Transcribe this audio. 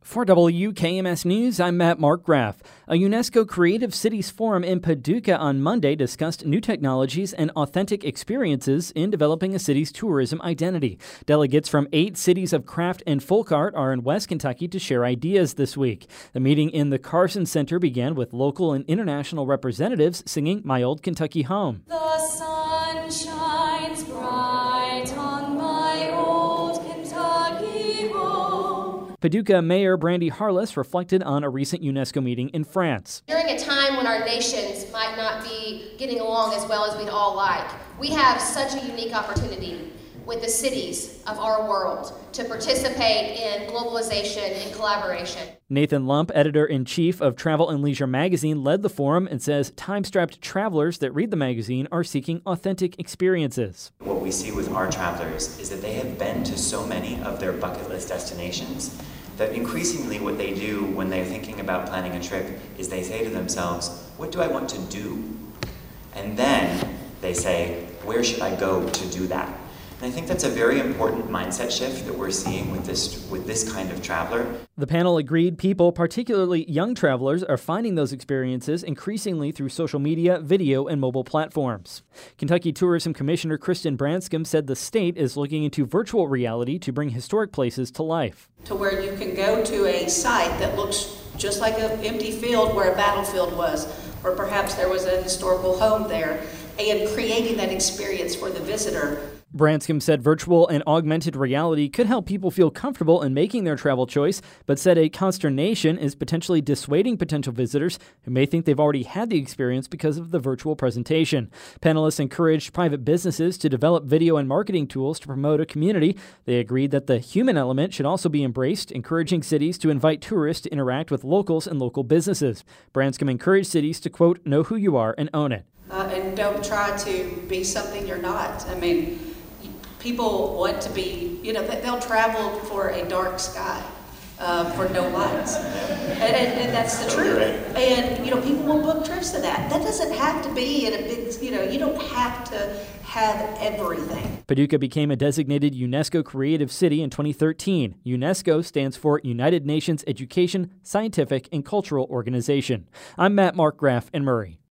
For WKMS News, I'm Matt Markgraf. A UNESCO Creative Cities Forum in Paducah on Monday discussed new technologies and authentic experiences in developing a city's tourism identity. Delegates from 8 cities of craft and folk art are in West Kentucky to share ideas this week. The meeting in the Carson Center began with local and international representatives singing My Old Kentucky Home. The sun shines bright on my old Kentucky home. Paducah Mayor Brandy Harless reflected on a recent UNESCO meeting in France. During a time when our nations might not be getting along as well as we'd all like, we have such a unique opportunity with the cities of our world to participate in globalization and collaboration. Nathan Lump, editor-in-chief of Travel and Leisure magazine, led the forum and says time-strapped travelers that read the magazine are seeking authentic experiences. What we see with our travelers is that they have been to so many of their bucket list destinations that increasingly what they do when they're thinking about planning a trip is they say to themselves, what do I want to do? And then they say, where should I go to do that? And I think that's a very important mindset shift that we're seeing with this kind of traveler. The panel agreed people, particularly young travelers, are finding those experiences increasingly through social media, video, and mobile platforms. Kentucky Tourism Commissioner Kristen Branscombe said the state is looking into virtual reality to bring historic places to life. To where you can go to a site that looks just like an empty field where a battlefield was, or perhaps there was a historical home there, and creating that experience for the visitor. Branscombe said virtual and augmented reality could help people feel comfortable in making their travel choice, but said a consternation is potentially dissuading potential visitors who may think they've already had the experience because of the virtual presentation. Panelists encouraged private businesses to develop video and marketing tools to promote a community. They agreed that the human element should also be embraced, encouraging cities to invite tourists to interact with locals and local businesses. Branscombe encouraged cities to, quote, know who you are and own it. And don't try to be something you're not. I mean, people want to be, they'll travel for a dark sky, for no lights. And that's the truth. And, people will book trips to that. That doesn't have to be in a big, you don't have to have everything. Paducah became a designated UNESCO Creative City in 2013. UNESCO stands for United Nations Education, Scientific, and Cultural Organization. I'm Matt Markgraf in Murray.